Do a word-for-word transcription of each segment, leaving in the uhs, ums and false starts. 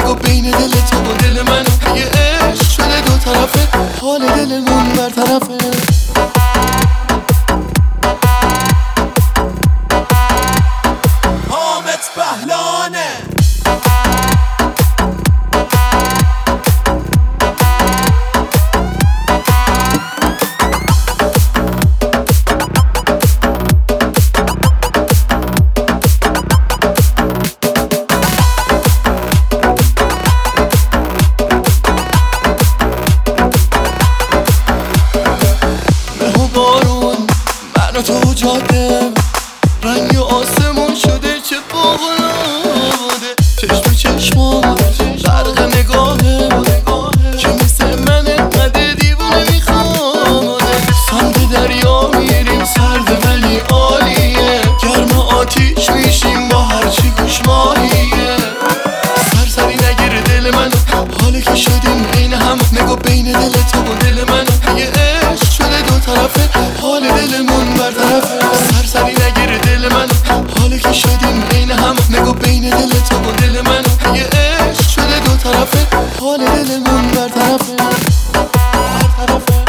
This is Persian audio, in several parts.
نگو بین دل تو و دل من یه عشق شده دو طرفه، حال دلمون برطرفه. حامد بهلانه تو جاده رنگ آسمون شده چه باغلاده، چشم چشمام برق نگاهه که مثل من انقدر دیوونه میخواده. سمت دریا میریم سرد ولی عالیه، گرم آتیش میشیم با هرچی گوش ماهیه. سرسری نگیره دل من حالی که شدیم بین هم، نگو بین دل تو و دل من یه عشق شده دو طرفه، حال دلمون برطرفه. سرسری نگیره دل من حالی که شدیم بین هم، نگو بین دل تو و دل من یه عشق شده دو طرفه، حال دلمون برطرفه برطرفه.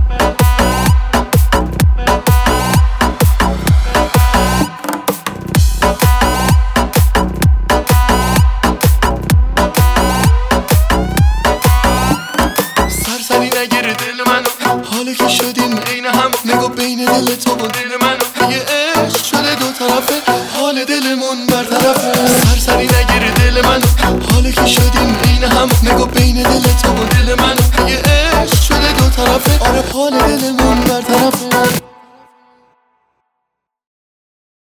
سرسری نگیره دل من حالی که شدیم عین هم، نگو بین دل تو و دل من یه عشق شده دو طرفه، حال دلمون برطرفه. سرسری نگیره دل من حالی که شدیم عین هم، نگو بین دل تو و دل من یه عشق شده دو طرفه، آره حال دلمون برطرفه.